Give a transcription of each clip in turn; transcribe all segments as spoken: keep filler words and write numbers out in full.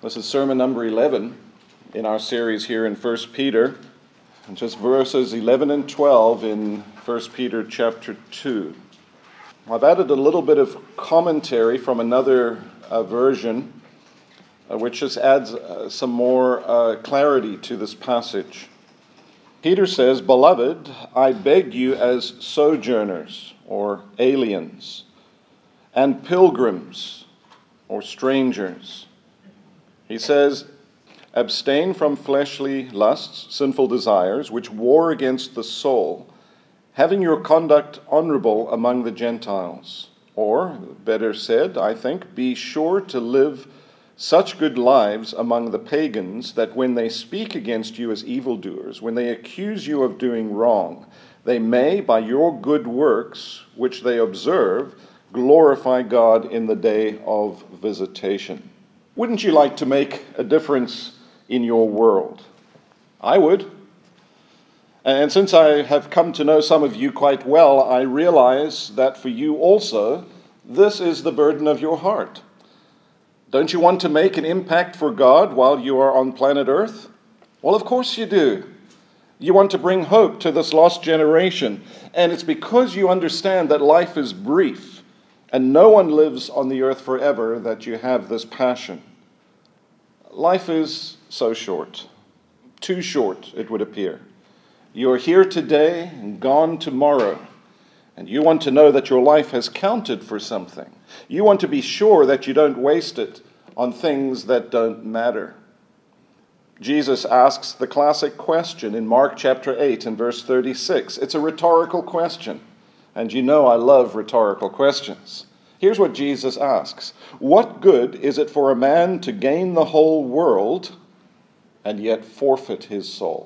This is sermon number eleven in our series here in First Peter, and just verses eleven and twelve in First Peter chapter two. I've added a little bit of commentary from another uh, version, uh, which just adds uh, some more uh, clarity to this passage. Peter says, "Beloved, I beg you as sojourners," or aliens, "and pilgrims," or strangers. He says, "Abstain from fleshly lusts, sinful desires, which war against the soul, having your conduct honorable among the Gentiles." Or, better said, I think, "Be sure to live such good lives among the pagans that when they speak against you as evildoers, when they accuse you of doing wrong, they may, by your good works, which they observe, glorify God in the day of visitation." Wouldn't you like to make a difference in your world? I would. And since I have come to know some of you quite well, I realize that for you also, this is the burden of your heart. Don't you want to make an impact for God while you are on planet Earth? Well, of course you do. You want to bring hope to this lost generation. And it's because you understand that life is brief and no one lives on the earth forever that you have this passion. Life is so short, too short, it would appear. You are here today and gone tomorrow, and you want to know that your life has counted for something. You want to be sure that you don't waste it on things that don't matter. Jesus asks the classic question in Mark chapter eight and verse thirty-six. It's a rhetorical question, and you know I love rhetorical questions. Here's what Jesus asks: "What good is it for a man to gain the whole world and yet forfeit his soul?"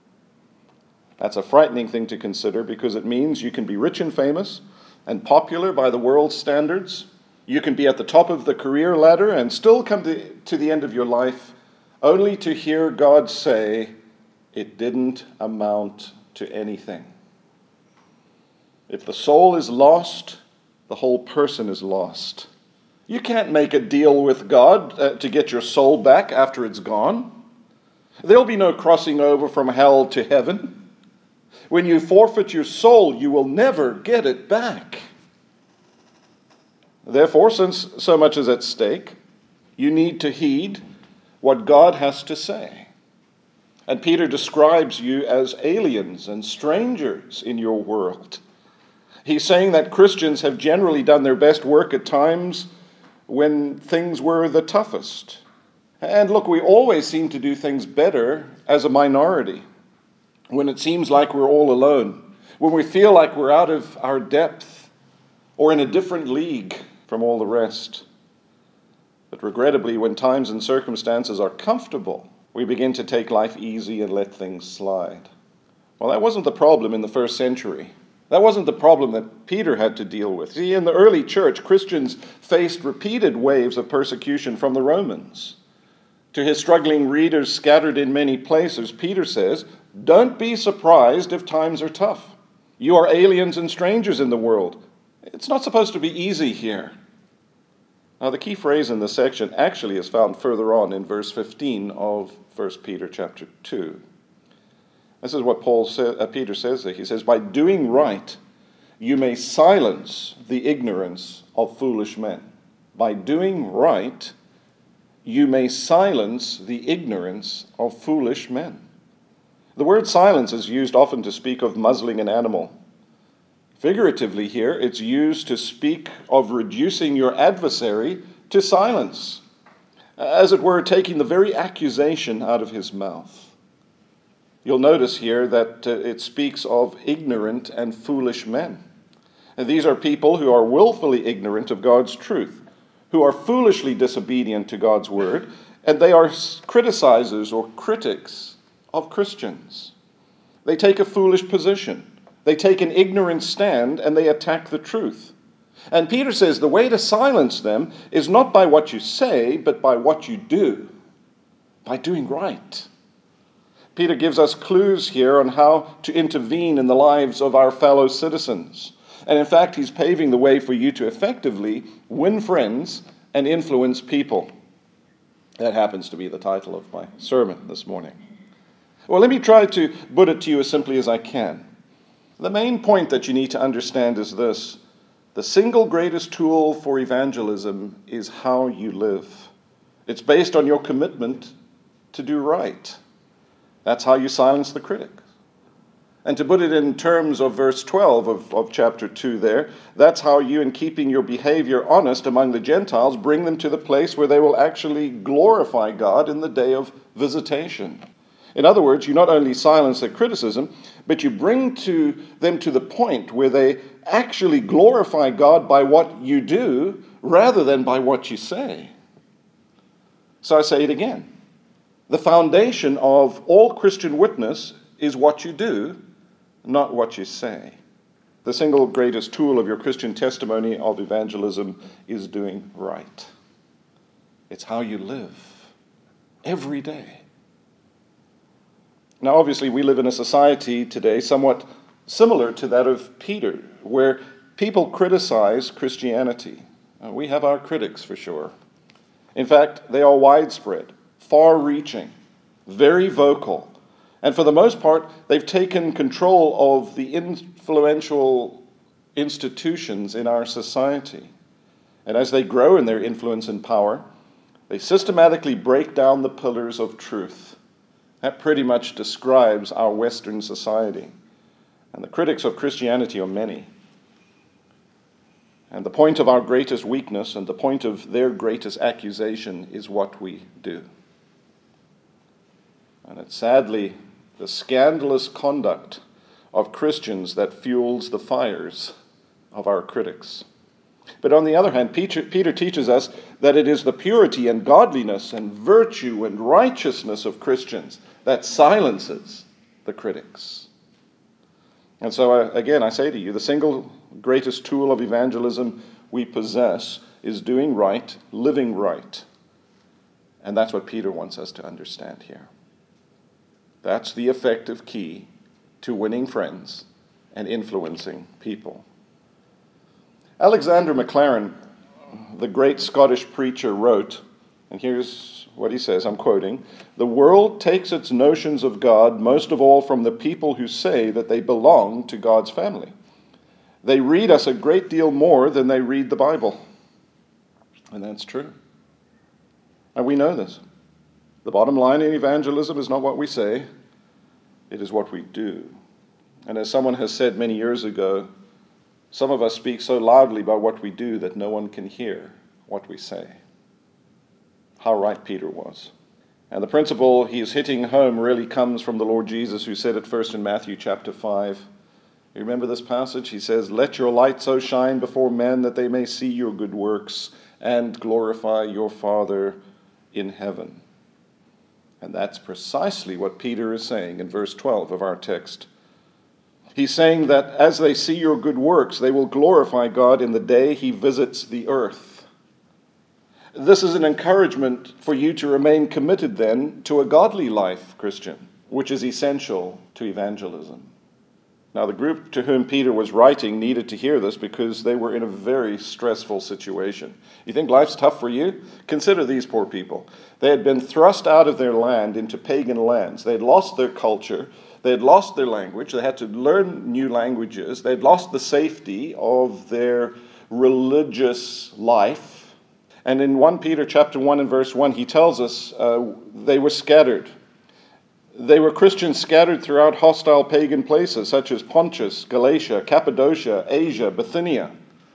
That's a frightening thing to consider, because it means you can be rich and famous and popular by the world's standards. You can be at the top of the career ladder and still come to, to the end of your life only to hear God say, "It didn't amount to anything." If the soul is lost, the whole person is lost. You can't make a deal with God uh, to get your soul back after it's gone. There'll be no crossing over from hell to heaven. When you forfeit your soul, you will never get it back. Therefore, since so much is at stake, you need to heed what God has to say. And Peter describes you as aliens and strangers in your world. He's saying that Christians have generally done their best work at times when things were the toughest. And look, we always seem to do things better as a minority, when it seems like we're all alone, when we feel like we're out of our depth or in a different league from all the rest. But regrettably, when times and circumstances are comfortable, we begin to take life easy and let things slide. Well, that wasn't the problem in the first century. That wasn't the problem that Peter had to deal with. See, in the early church, Christians faced repeated waves of persecution from the Romans. To his struggling readers scattered in many places, Peter says, "Don't be surprised if times are tough. You are aliens and strangers in the world. It's not supposed to be easy here." Now, the key phrase in this section actually is found further on in verse fifteen of First Peter chapter two. This is what Paul say, uh, Peter says there. He says, "By doing right, you may silence the ignorance of foolish men." By doing right, you may silence the ignorance of foolish men. The word silence is used often to speak of muzzling an animal. Figuratively here, it's used to speak of reducing your adversary to silence, as it were, taking the very accusation out of his mouth. You'll notice here that uh, it speaks of ignorant and foolish men. And these are people who are willfully ignorant of God's truth, who are foolishly disobedient to God's word, and they are criticizers or critics of Christians. They take a foolish position. They take an ignorant stand, and they attack the truth. And Peter says the way to silence them is not by what you say, but by what you do, by doing right. Peter gives us clues here on how to intervene in the lives of our fellow citizens. And in fact, he's paving the way for you to effectively win friends and influence people. That happens to be the title of my sermon this morning. Well, let me try to put it to you as simply as I can. The main point that you need to understand is this: the single greatest tool for evangelism is how you live. It's based on your commitment to do right. That's how you silence the critic. And to put it in terms of verse twelve of, of chapter two there, that's how you, in keeping your behavior honest among the Gentiles, bring them to the place where they will actually glorify God in the day of visitation. In other words, you not only silence their criticism, but you bring to them to the point where they actually glorify God by what you do rather than by what you say. So I say it again. The foundation of all Christian witness is what you do, not what you say. The single greatest tool of your Christian testimony of evangelism is doing right. It's how you live every day. Now, obviously, we live in a society today somewhat similar to that of Peter, where people criticize Christianity. Uh, we have our critics, for sure. In fact, they are widespread, far-reaching, very vocal. And for the most part, they've taken control of the influential institutions in our society. And as they grow in their influence and power, they systematically break down the pillars of truth. That pretty much describes our Western society. And the critics of Christianity are many. And the point of our greatest weakness and the point of their greatest accusation is what we do. And it's sadly the scandalous conduct of Christians that fuels the fires of our critics. But on the other hand, Peter, Peter teaches us that it is the purity and godliness and virtue and righteousness of Christians that silences the critics. And so, uh, again, I say to you, the single greatest tool of evangelism we possess is doing right, living right. And that's what Peter wants us to understand here. That's the effective key to winning friends and influencing people. Alexander Maclaren, the great Scottish preacher, wrote, and here's what he says, I'm quoting, "The world takes its notions of God most of all from the people who say that they belong to God's family. They read us a great deal more than they read the Bible." And that's true. And we know this. The bottom line in evangelism is not what we say, it is what we do. And as someone has said many years ago, some of us speak so loudly about what we do that no one can hear what we say. How right Peter was. And the principle he is hitting home really comes from the Lord Jesus, who said it first in Matthew chapter five. You remember this passage? He says, "Let your light so shine before men that they may see your good works and glorify your Father in heaven." And that's precisely what Peter is saying in verse twelve of our text. He's saying that as they see your good works, they will glorify God in the day he visits the earth. This is an encouragement for you to remain committed then to a godly life, Christian, which is essential to evangelism. Now, the group to whom Peter was writing needed to hear this because they were in a very stressful situation. You think life's tough for you? Consider these poor people. They had been thrust out of their land into pagan lands. They had lost their culture. They had lost their language. They had to learn new languages. They had lost the safety of their religious life. And in First Peter chapter one and verse one, he tells us uh, they were scattered. They were Christians scattered throughout hostile pagan places such as Pontus, Galatia, Cappadocia, Asia, Bithynia.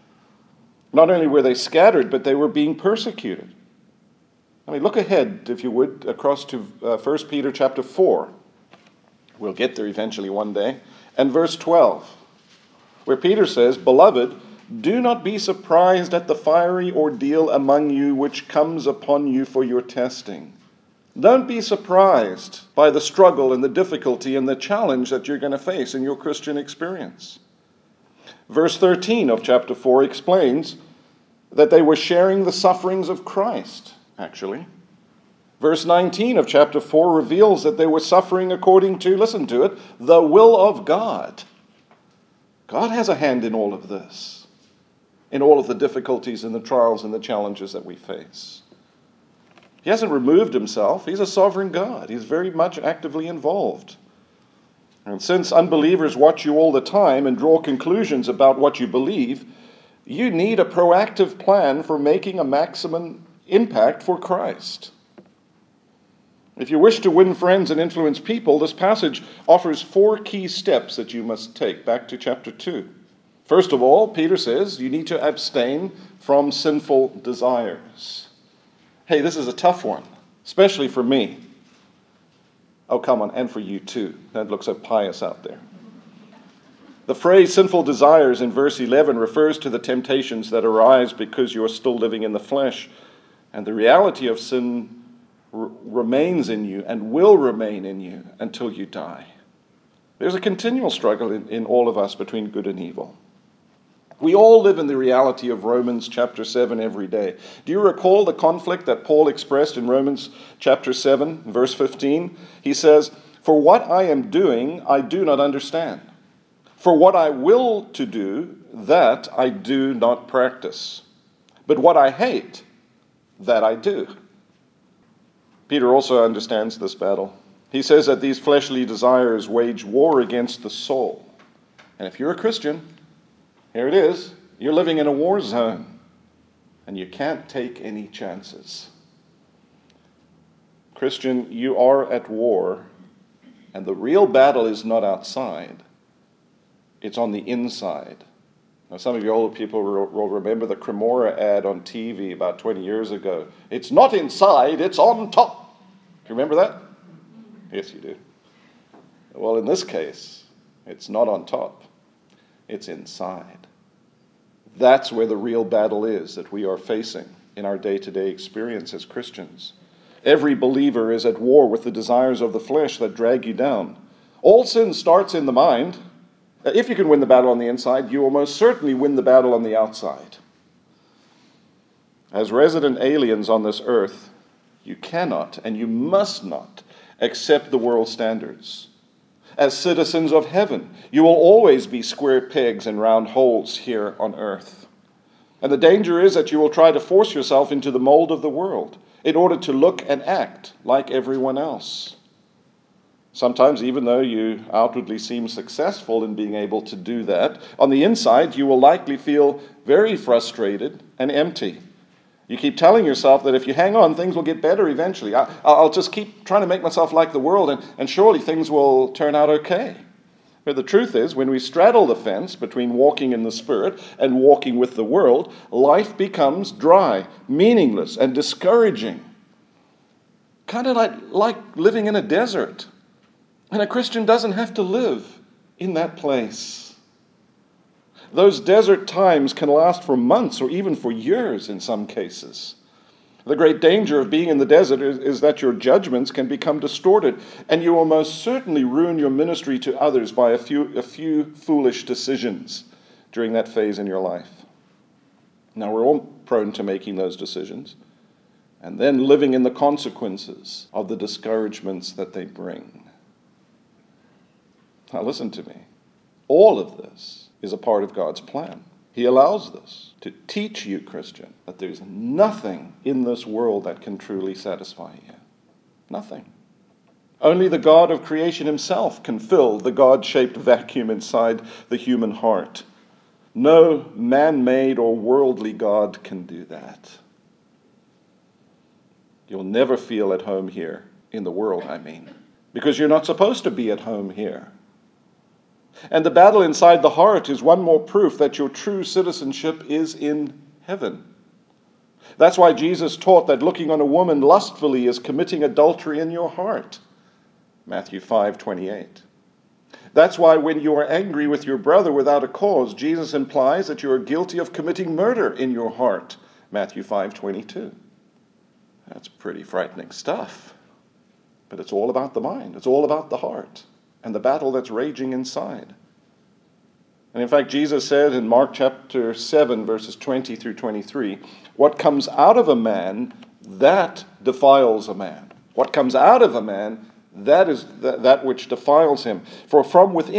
Not only were they scattered, but they were being persecuted. I mean, look ahead, if you would, across to uh, First Peter chapter four. We'll get there eventually one day. And verse twelve, where Peter says, "Beloved, do not be surprised at the fiery ordeal among you which comes upon you for your testing." Don't be surprised by the struggle and the difficulty and the challenge that you're going to face in your Christian experience. Verse thirteen of chapter four explains that they were sharing the sufferings of Christ, actually. Verse nineteen of chapter four reveals that they were suffering according to, listen to it, the will of God. God has a hand in all of this, in all of the difficulties and the trials and the challenges that we face. He hasn't removed himself. He's a sovereign God. He's very much actively involved. And since unbelievers watch you all the time and draw conclusions about what you believe, you need a proactive plan for making a maximum impact for Christ. If you wish to win friends and influence people, this passage offers four key steps that you must take. Back to chapter two. First of all, Peter says you need to abstain from sinful desires. Hey, this is a tough one, especially for me. Oh, come on, and for you too. That looks so pious out there. The phrase sinful desires in verse eleven refers to the temptations that arise because you are still living in the flesh. And the reality of sin r- remains in you and will remain in you until you die. There's a continual struggle in, in all of us between good and evil. We all live in the reality of Romans chapter seven every day. Do you recall the conflict that Paul expressed in Romans chapter seven, verse fifteen? He says, "For what I am doing, I do not understand. For what I will to do, that I do not practice. But what I hate, that I do." Peter also understands this battle. He says that these fleshly desires wage war against the soul. And if you're a Christian, here it is, you're living in a war zone, and you can't take any chances. Christian, you are at war, and the real battle is not outside. It's on the inside. Now, some of you older people will remember the Cremora ad on T V about twenty years ago. It's not inside, it's on top. Do you remember that? Yes, you do. Well, in this case, it's not on top. It's inside. That's where the real battle is that we are facing in our day-to-day experience as Christians. Every believer is at war with the desires of the flesh that drag you down. All sin starts in the mind. If you can win the battle on the inside, you will most certainly win the battle on the outside. As resident aliens on this earth, you cannot and you must not accept the world's standards. As citizens of heaven, you will always be square pegs in round holes here on earth. And the danger is that you will try to force yourself into the mold of the world in order to look and act like everyone else. Sometimes, even though you outwardly seem successful in being able to do that, on the inside you will likely feel very frustrated and empty. You keep telling yourself that if you hang on, things will get better eventually. I, I'll just keep trying to make myself like the world, and, and surely things will turn out okay. But the truth is, when we straddle the fence between walking in the Spirit and walking with the world, life becomes dry, meaningless, and discouraging. Kind of like, like living in a desert. And a Christian doesn't have to live in that place. Those desert times can last for months or even for years in some cases. The great danger of being in the desert is, is that your judgments can become distorted, and you will most certainly ruin your ministry to others by a few, a few foolish decisions during that phase in your life. Now, we're all prone to making those decisions and then living in the consequences of the discouragements that they bring. Now listen to me. All of this is a part of God's plan. He allows this to teach you, Christian, that there's nothing in this world that can truly satisfy you. Nothing. Only the God of creation himself can fill the God-shaped vacuum inside the human heart. No man-made or worldly God can do that. You'll never feel at home here, in the world, I mean, because you're not supposed to be at home here. And the battle inside the heart is one more proof that your true citizenship is in heaven. That's why Jesus taught that looking on a woman lustfully is committing adultery in your heart. Matthew five twenty-eight. That's why when you are angry with your brother without a cause, Jesus implies that you are guilty of committing murder in your heart. Matthew five twenty-two. That's pretty frightening stuff. But it's all about the mind. It's all about the heart and the battle that's raging inside. And in fact, Jesus said in Mark chapter seven, verses twenty through twenty-three, what comes out of a man, that defiles a man. What comes out of a man, that is th- that which defiles him. For from within,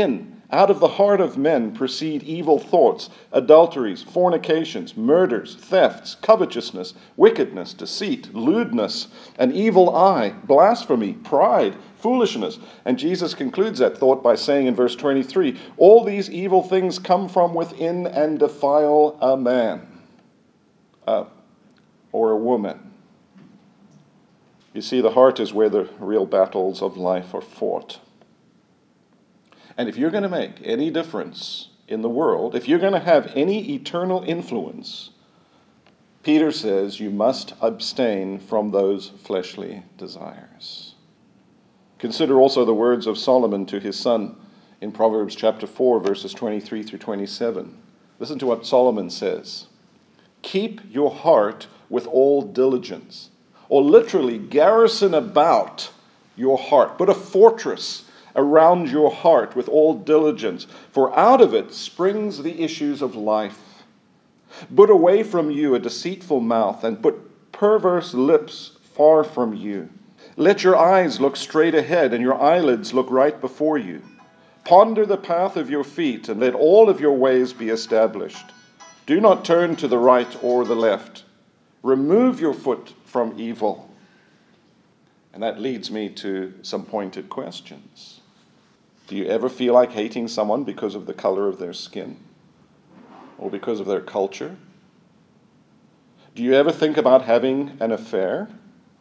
Out of the heart of men proceed evil thoughts, adulteries, fornications, murders, thefts, covetousness, wickedness, deceit, lewdness, an evil eye, blasphemy, pride, foolishness. And Jesus concludes that thought by saying in verse twenty-three, all these evil things come from within and defile a man uh, or a woman. You see, the heart is where the real battles of life are fought. And if you're going to make any difference in the world, if you're going to have any eternal influence, Peter says you must abstain from those fleshly desires. Consider also the words of Solomon to his son in Proverbs chapter four, verses twenty-three through twenty-seven. Listen to what Solomon says. Keep your heart with all diligence, or literally garrison about your heart. Put a fortress around your heart with all diligence, for out of it springs the issues of life. Put away from you a deceitful mouth, and put perverse lips far from you. Let your eyes look straight ahead, and your eyelids look right before you. Ponder the path of your feet, and let all of your ways be established. Do not turn to the right or the left. Remove your foot from evil. And that leads me to some pointed questions. Do you ever feel like hating someone because of the color of their skin? Or because of their culture? Do you ever think about having an affair?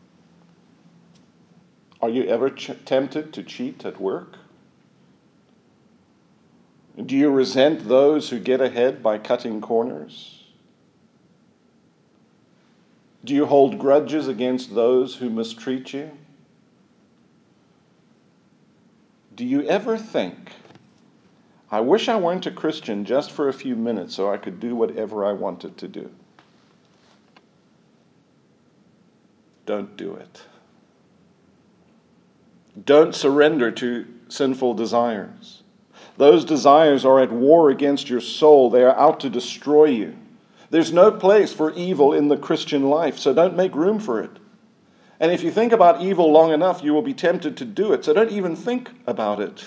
Are you ever ch- tempted to cheat at work? Do you resent those who get ahead by cutting corners? Do you hold grudges against those who mistreat you? Do you ever think, I wish I weren't a Christian just for a few minutes so I could do whatever I wanted to do? Don't do it. Don't surrender to sinful desires. Those desires are at war against your soul. They are out to destroy you. There's no place for evil in the Christian life, so don't make room for it. And if you think about evil long enough, you will be tempted to do it, so don't even think about it.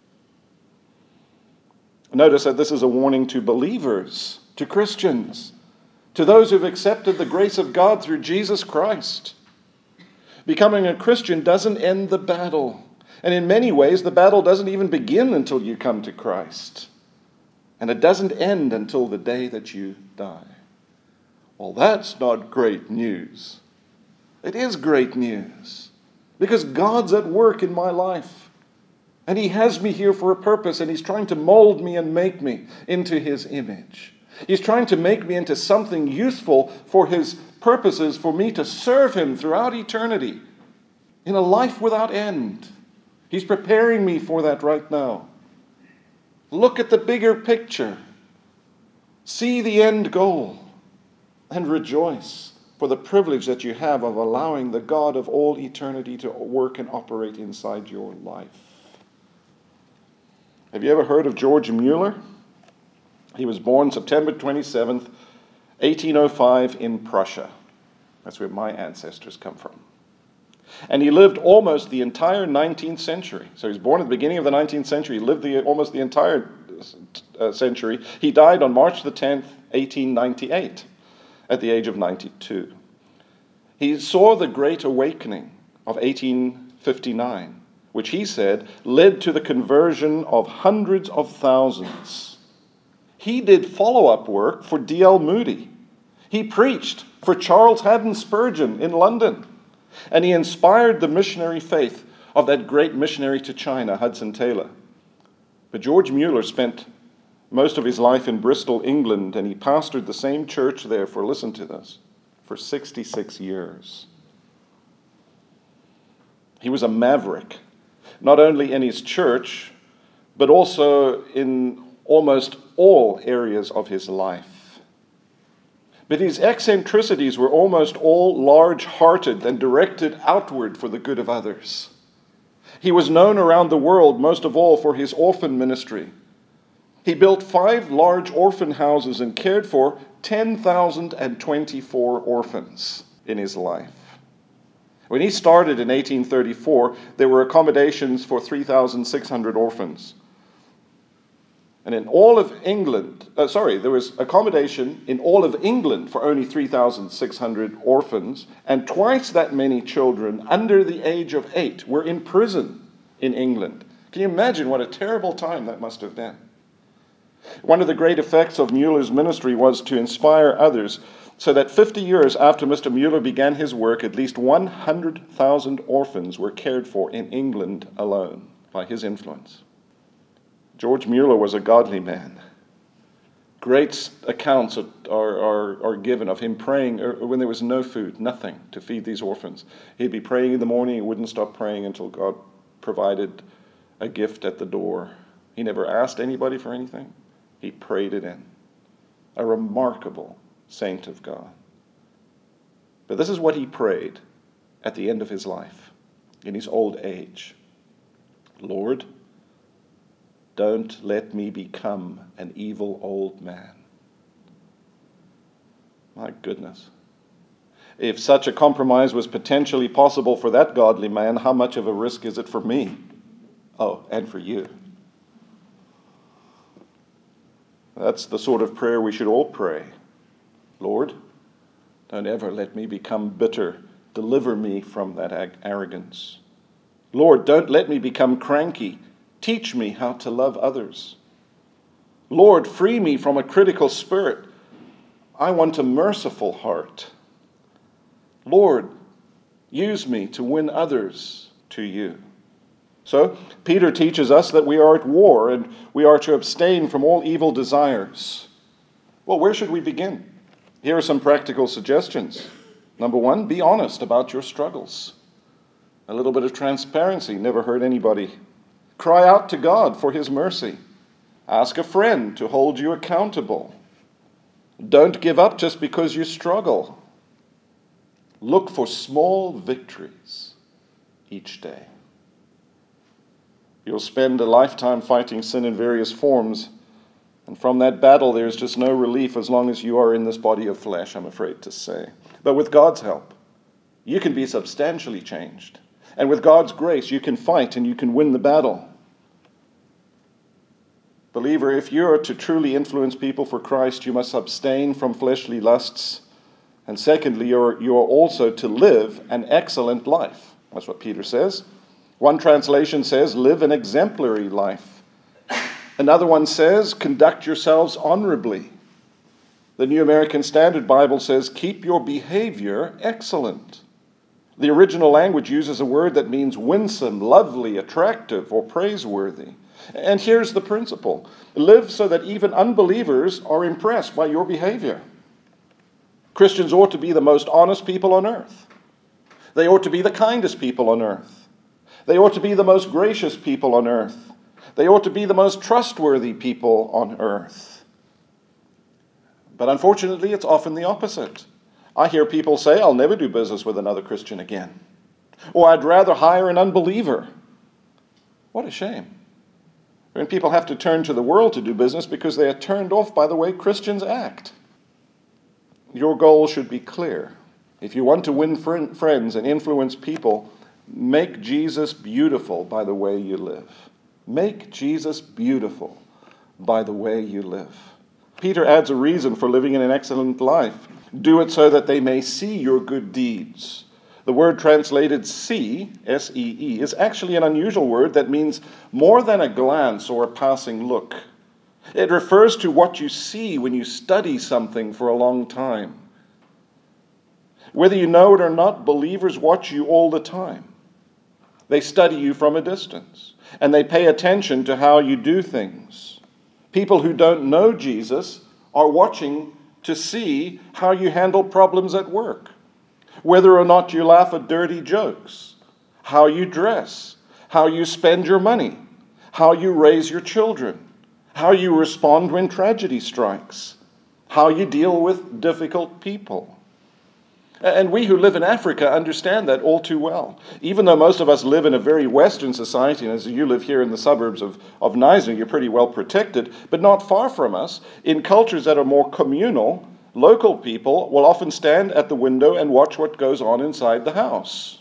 Notice that this is a warning to believers, to Christians, to those who've accepted the grace of God through Jesus Christ. Becoming a Christian doesn't end the battle. And in many ways, the battle doesn't even begin until you come to Christ. And it doesn't end until the day that you die. Well, that's not great news. It is great news. Because God's at work in my life. And He has me here for a purpose, and He's trying to mold me and make me into His image. He's trying to make me into something useful for His purposes, for me to serve Him throughout eternity in a life without end. He's preparing me for that right now. Look at the bigger picture. See the end goal and rejoice for the privilege that you have of allowing the God of all eternity to work and operate inside your life. Have you ever heard of George Mueller? He was born September twenty-seventh, eighteen oh five in Prussia. That's where my ancestors come from. And he lived almost the entire nineteenth century. So he was born at the beginning of the nineteenth century. He lived the, almost the entire uh, century. He died on March the tenth, eighteen ninety-eight, at the age of ninety-two. He saw the Great Awakening of eighteen fifty-nine, which he said led to the conversion of hundreds of thousands. He did follow-up work for D L Moody. He preached for Charles Haddon Spurgeon in London. And he inspired the missionary faith of that great missionary to China, Hudson Taylor. But George Mueller spent most of his life in Bristol, England, and he pastored the same church there for, listen to this, for sixty-six years. He was a maverick, not only in his church, but also in almost all areas of his life. But his eccentricities were almost all large-hearted and directed outward for the good of others. He was known around the world most of all for his orphan ministry. He built five large orphan houses and cared for ten thousand twenty-four orphans in his life. When he started in eighteen thirty-four, there were accommodations for three thousand six hundred orphans. And in all of England, uh, sorry, there was accommodation in all of England for only three thousand six hundred orphans, and twice that many children under the age of eight were in prison in England. Can you imagine what a terrible time that must have been? One of the great effects of Muller's ministry was to inspire others, so that fifty years after Mister Muller began his work, at least one hundred thousand orphans were cared for in England alone by his influence. George Muller was a godly man. Great accounts are, are, are given of him praying when there was no food, nothing to feed these orphans. He'd be praying in the morning, he wouldn't stop praying until God provided a gift at the door. He never asked anybody for anything. He prayed it in. A remarkable saint of God. But this is what he prayed at the end of his life, in his old age. Lord, don't let me become an evil old man. My goodness. If such a compromise was potentially possible for that godly man, how much of a risk is it for me? Oh, and for you. That's the sort of prayer we should all pray. Lord, don't ever let me become bitter. Deliver me from that ag- arrogance. Lord, don't let me become cranky. Teach me how to love others. Lord, free me from a critical spirit. I want a merciful heart. Lord, use me to win others to you. So, Peter teaches us that we are at war and we are to abstain from all evil desires. Well, where should we begin? Here are some practical suggestions. Number one, be honest about your struggles. A little bit of transparency never hurt anybody. Cry out to God for his mercy. Ask a friend to hold you accountable. Don't give up just because you struggle. Look for small victories each day. You'll spend a lifetime fighting sin in various forms, and from that battle there's just no relief as long as you are in this body of flesh, I'm afraid to say. But with God's help, you can be substantially changed. And with God's grace, you can fight and you can win the battle. Believer, if you are to truly influence people for Christ, you must abstain from fleshly lusts. And secondly, you're, you are also to live an excellent life. That's what Peter says. One translation says, live an exemplary life. Another one says, conduct yourselves honorably. The New American Standard Bible says, keep your behavior excellent. The original language uses a word that means winsome, lovely, attractive, or praiseworthy. And here's the principle. Live so that even unbelievers are impressed by your behavior. Christians ought to be the most honest people on earth. They ought to be the kindest people on earth. They ought to be the most gracious people on earth. They ought to be the most trustworthy people on earth. But unfortunately, it's often the opposite. I hear people say, I'll never do business with another Christian again. Or I'd rather hire an unbeliever. What a shame. When people have to turn to the world to do business because they are turned off by the way Christians act. Your goal should be clear. If you want to win fr- friends and influence people, make Jesus beautiful by the way you live. Make Jesus beautiful by the way you live. Peter adds a reason for living in an excellent life. Do it so that they may see your good deeds. The word translated see, S E E, is actually an unusual word that means more than a glance or a passing look. It refers to what you see when you study something for a long time. Whether you know it or not, believers watch you all the time. They study you from a distance, and they pay attention to how you do things. People who don't know Jesus are watching to see how you handle problems at work. Whether or not you laugh at dirty jokes, how you dress, how you spend your money, how you raise your children, how you respond when tragedy strikes, how you deal with difficult people. And we who live in Africa understand that all too well. Even though most of us live in a very Western society, and as you live here in the suburbs of, of Knysna, you're pretty well protected, but not far from us, in cultures that are more communal, local people will often stand at the window and watch what goes on inside the house.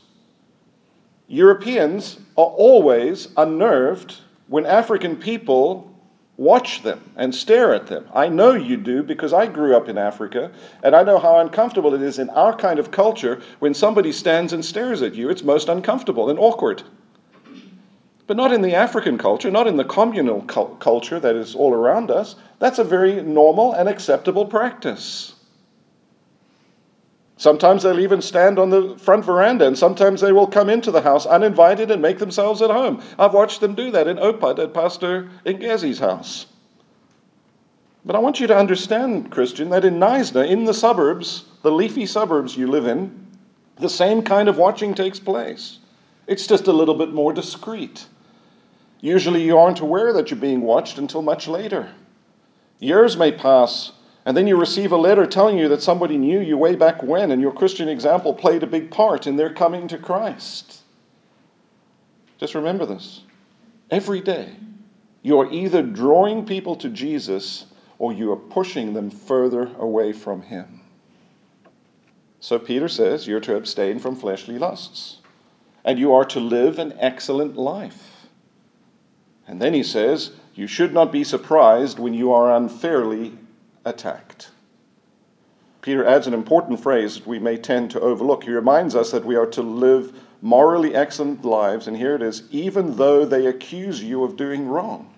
Europeans are always unnerved when African people Watch them and stare at them. I know you do because I grew up in Africa, and I know how uncomfortable it is in our kind of culture when somebody stands and stares at you. It's most uncomfortable and awkward. But not in the African culture, not in the communal cu- culture that is all around us. That's a very normal and acceptable practice. Sometimes they'll even stand on the front veranda, and sometimes they will come into the house uninvited and make themselves at home. I've watched them do that in Opad at Pastor Ngezi's house. But I want you to understand, Christian, that in Knysna, in the suburbs, the leafy suburbs you live in, the same kind of watching takes place. It's just a little bit more discreet. Usually you aren't aware that you're being watched until much later. Years may pass, and then you receive a letter telling you that somebody knew you way back when, and your Christian example played a big part in their coming to Christ. Just remember this. Every day, you are either drawing people to Jesus or you are pushing them further away from him. So Peter says you're to abstain from fleshly lusts, and you are to live an excellent life. And then he says, you should not be surprised when you are unfairly attacked. Peter adds an important phrase that we may tend to overlook. He reminds us that we are to live morally excellent lives, and here it is, even though they accuse you of doing wrong.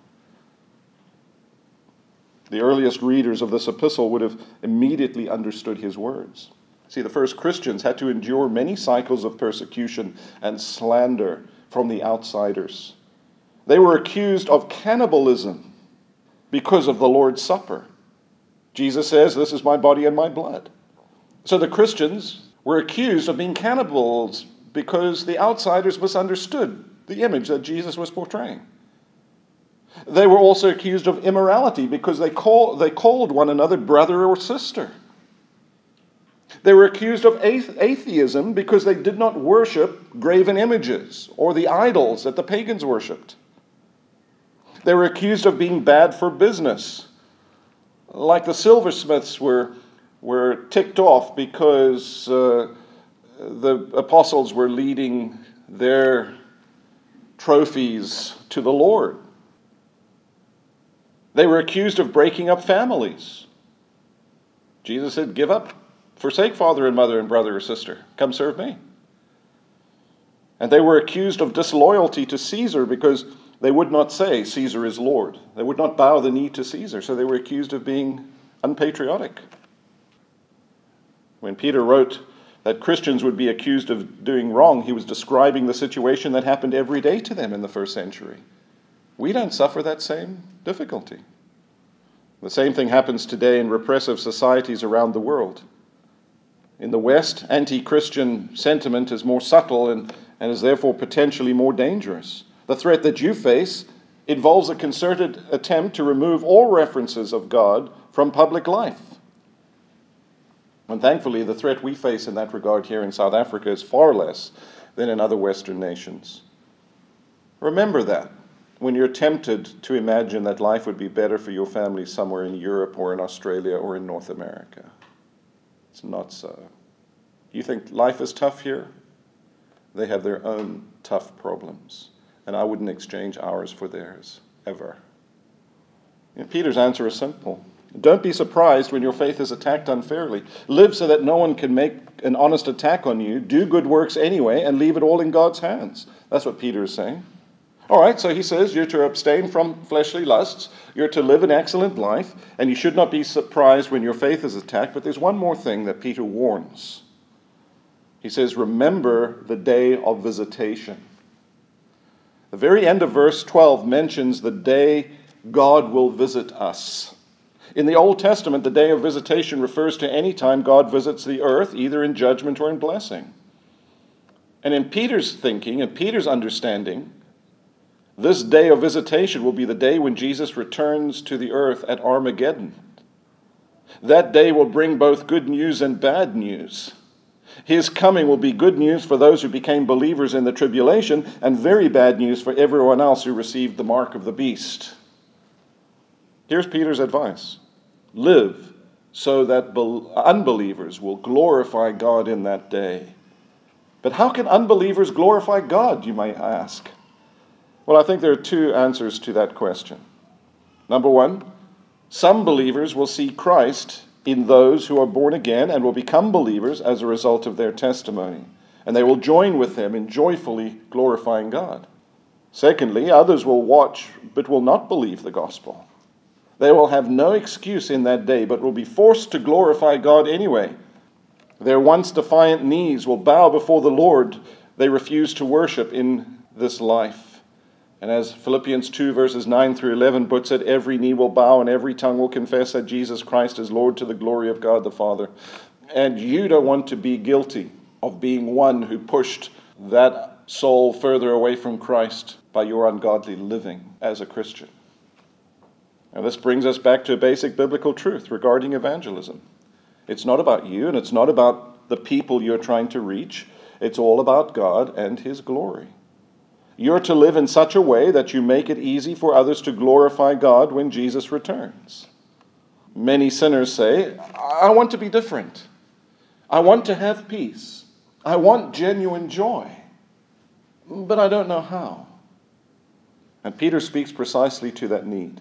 The earliest readers of this epistle would have immediately understood his words. See, the first Christians had to endure many cycles of persecution and slander from the outsiders. They were accused of cannibalism because of the Lord's Supper. Jesus says, this is my body and my blood. So the Christians were accused of being cannibals because the outsiders misunderstood the image that Jesus was portraying. They were also accused of immorality because they, call, they called one another brother or sister. They were accused of atheism because they did not worship graven images or the idols that the pagans worshipped. They were accused of being bad for business, like the silversmiths were, were ticked off because uh, the apostles were leading their trophies to the Lord. They were accused of breaking up families. Jesus said, give up, forsake father and mother and brother or sister, come serve me. And they were accused of disloyalty to Caesar because they would not say Caesar is Lord. They would not bow the knee to Caesar, so they were accused of being unpatriotic. When Peter wrote that Christians would be accused of doing wrong, he was describing the situation that happened every day to them in the first century. We don't suffer that same difficulty. The same thing happens today in repressive societies around the world. In the West, anti-Christian sentiment is more subtle and, and is therefore potentially more dangerous. The threat that you face involves a concerted attempt to remove all references of God from public life. And thankfully, the threat we face in that regard here in South Africa is far less than in other Western nations. Remember that when you're tempted to imagine that life would be better for your family somewhere in Europe or in Australia or in North America. It's not so. You think life is tough here? They have their own tough problems. And I wouldn't exchange ours for theirs, ever. And Peter's answer is simple. Don't be surprised when your faith is attacked unfairly. Live so that no one can make an honest attack on you. Do good works anyway and leave it all in God's hands. That's what Peter is saying. All right, so he says you're to abstain from fleshly lusts. You're to live an excellent life. And you should not be surprised when your faith is attacked. But there's one more thing that Peter warns. He says, remember the day of visitation. The very end of verse twelve mentions the day God will visit us. In the Old Testament, the day of visitation refers to any time God visits the earth, either in judgment or in blessing. And in Peter's thinking and Peter's understanding, this day of visitation will be the day when Jesus returns to the earth at Armageddon. That day will bring both good news and bad news. His coming will be good news for those who became believers in the tribulation and very bad news for everyone else who received the mark of the beast. Here's Peter's advice. Live so that unbelievers will glorify God in that day. But how can unbelievers glorify God, you might ask? Well, I think there are two answers to that question. Number one, some believers will see Christ in those who are born again and will become believers as a result of their testimony, and they will join with them in joyfully glorifying God. Secondly, others will watch but will not believe the gospel. They will have no excuse in that day, but will be forced to glorify God anyway. Their once defiant knees will bow before the Lord they refuse to worship in this life. And as Philippians two verses nine through eleven puts it, every knee will bow and every tongue will confess that Jesus Christ is Lord to the glory of God the Father. And you don't want to be guilty of being one who pushed that soul further away from Christ by your ungodly living as a Christian. Now this brings us back to a basic biblical truth regarding evangelism. It's not about you and it's not about the people you're trying to reach. It's all about God and His glory. You're to live in such a way that you make it easy for others to glorify God when Jesus returns. Many sinners say, I want to be different. I want to have peace. I want genuine joy. But I don't know how. And Peter speaks precisely to that need.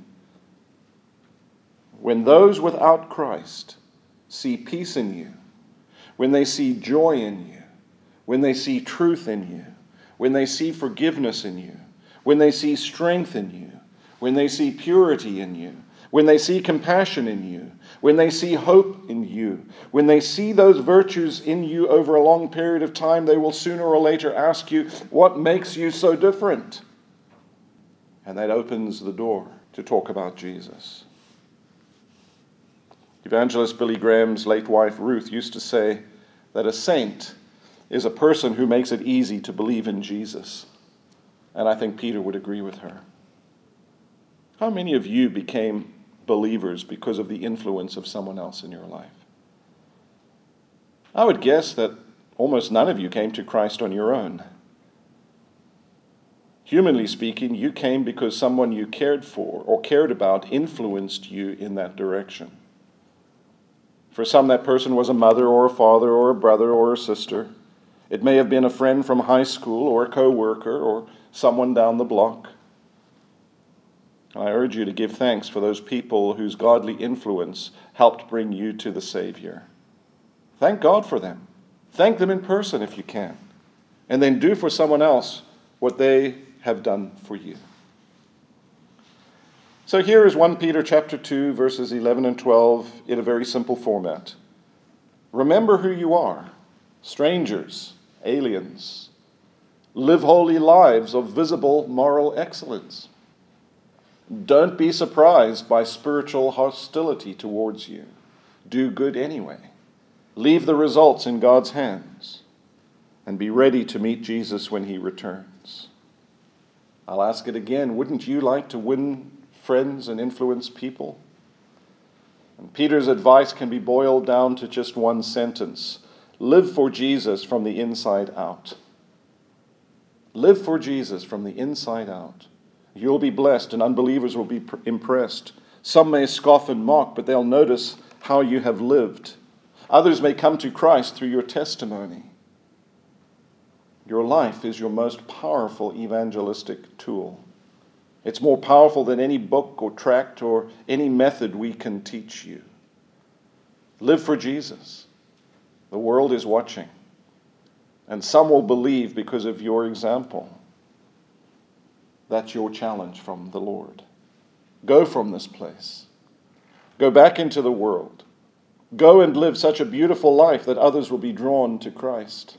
When those without Christ see peace in you, when they see joy in you, when they see truth in you, when they see forgiveness in you, when they see strength in you, when they see purity in you, when they see compassion in you, when they see hope in you, when they see those virtues in you over a long period of time, they will sooner or later ask you, what makes you so different? And that opens the door to talk about Jesus. Evangelist Billy Graham's late wife Ruth used to say that a saint is a person who makes it easy to believe in Jesus. And I think Peter would agree with her. How many of you became believers because of the influence of someone else in your life? I would guess that almost none of you came to Christ on your own. Humanly speaking, you came because someone you cared for or cared about influenced you in that direction. For some, that person was a mother or a father or a brother or a sister. It may have been a friend from high school or a co-worker or someone down the block. I urge you to give thanks for those people whose godly influence helped bring you to the Savior. Thank God for them. Thank them in person if you can. And then do for someone else what they have done for you. So here is First Peter chapter two, verses eleven and twelve in a very simple format. Remember who you are, strangers, aliens. Live holy lives of visible moral excellence. Don't be surprised by spiritual hostility towards you. Do good anyway. Leave the results in God's hands and be ready to meet Jesus when He returns. I'll ask it again. Wouldn't you like to win friends and influence people? And Peter's advice can be boiled down to just one sentence. Live for Jesus from the inside out. Live for Jesus from the inside out. You'll be blessed and unbelievers will be impressed. Some may scoff and mock, but they'll notice how you have lived. Others may come to Christ through your testimony. Your life is your most powerful evangelistic tool. It's more powerful than any book or tract or any method we can teach you. Live for Jesus. The world is watching, and some will believe because of your example. That's your challenge from the Lord. Go from this place. Go back into the world. Go and live such a beautiful life that others will be drawn to Christ.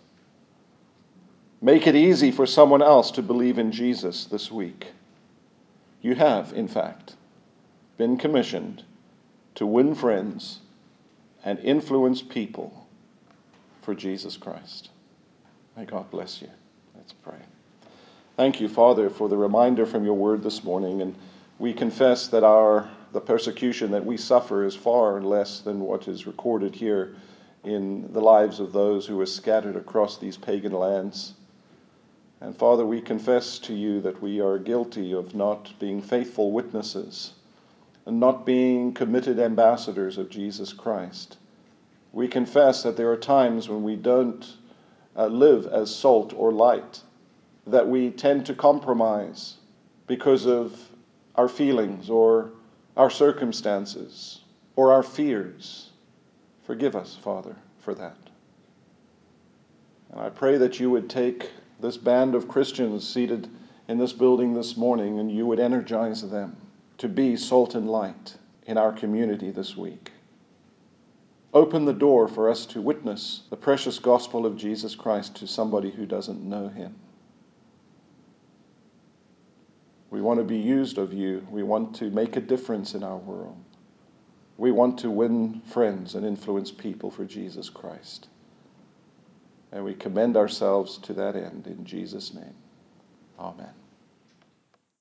Make it easy for someone else to believe in Jesus this week. You have, in fact, been commissioned to win friends and influence people for Jesus Christ. May God bless you. Let's pray. Thank you, Father, for the reminder from your word this morning. And we confess that our the persecution that we suffer is far less than what is recorded here in the lives of those who are scattered across these pagan lands. And Father, we confess to you that we are guilty of not being faithful witnesses and not being committed ambassadors of Jesus Christ. We confess that there are times when we don't uh, live as salt or light, that we tend to compromise because of our feelings or our circumstances, or our fears. Forgive us, Father, for that. And I pray that you would take this band of Christians seated in this building this morning and you would energize them to be salt and light in our community this week. Open the door for us to witness the precious gospel of Jesus Christ to somebody who doesn't know him. We want to be used of you. We want to make a difference in our world. We want to win friends and influence people for Jesus Christ. And we commend ourselves to that end in Jesus' name. Amen.